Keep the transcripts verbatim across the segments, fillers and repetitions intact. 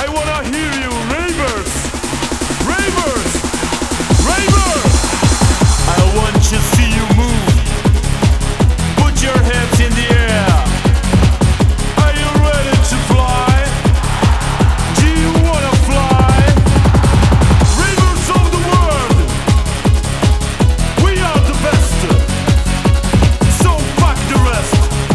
I wanna hear you, ravers, ravers, ravers. I want to see you move. Put your hands in the air. Are you ready to fly? Do you wanna fly? Ravers of the world, we are the best. So fuck the rest.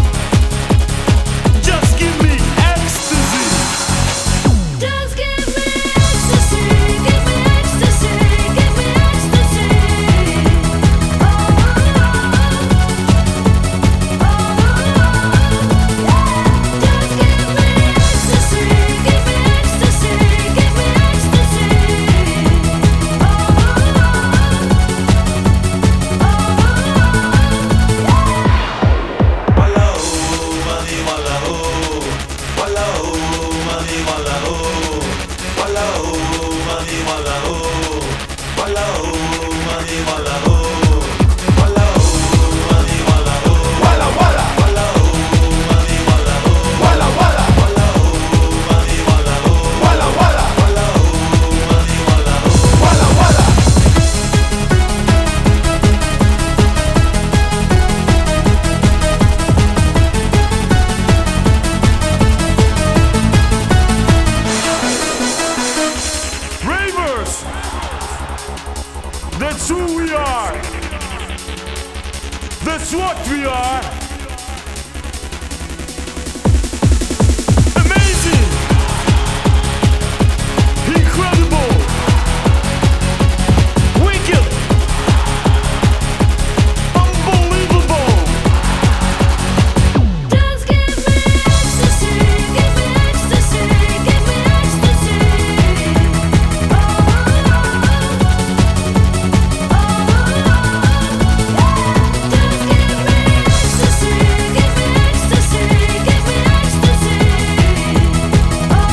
Just give me ecstasy. Just give me ecstasy, give me ecstasy, give me ecstasy. Oh, oh, oh, yeah. Just give me ecstasy, give me ecstasy, give me ecstasy. Oh, oh, Ravers! That's who we are! That's what we are! Amazing! Incredible! Wicked! Unbelievable! just give me ecstasy, give me ecstasy, give me ecstasy. Oh, oh, oh, yeah. Just give me ecstasy, give me ecstasy, give me ecstasy. Oh, oh,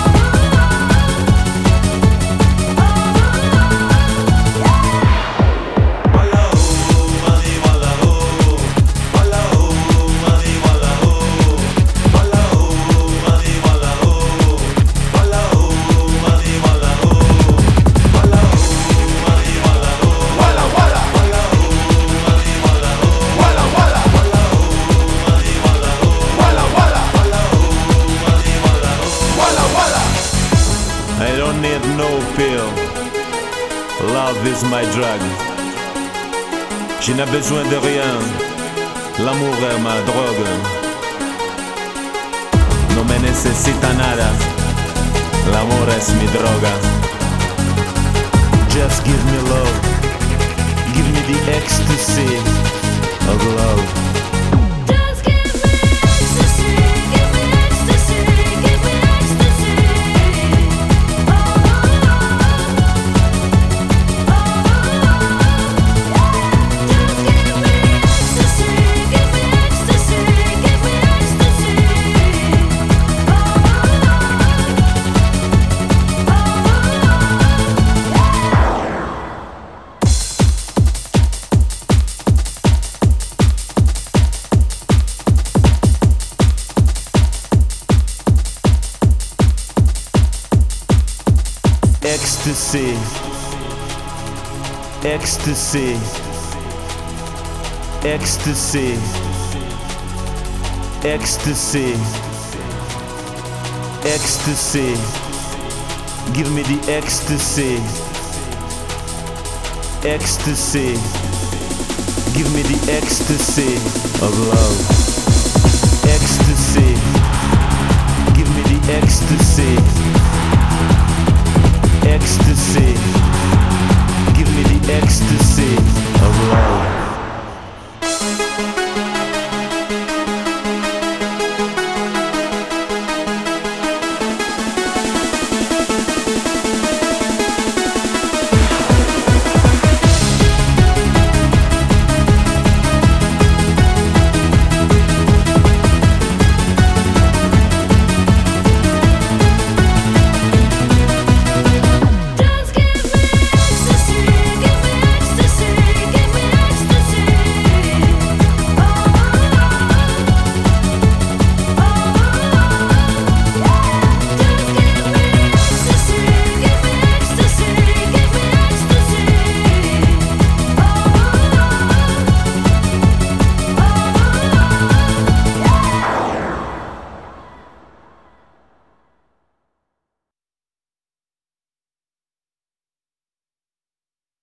I don't need no pill. Love is my drug. Je n'ai besoin de rien. L'amour est ma drogue. No me necesita nada. L'amor es mi droga. Just give me love. Give me the ecstasy of love. just give me ecstasy, give me ecstasy, give me ecstasy. Oh, oh, oh, yeah. Just give me ecstasy, give me ecstasy, give me ecstasy. Oh, oh, Ecstasy, ecstasy, ecstasy, ecstasy, ecstasy. Give me the ecstasy, ecstasy. Give me the ecstasy of love. Ecstasy. Give me the ecstasy.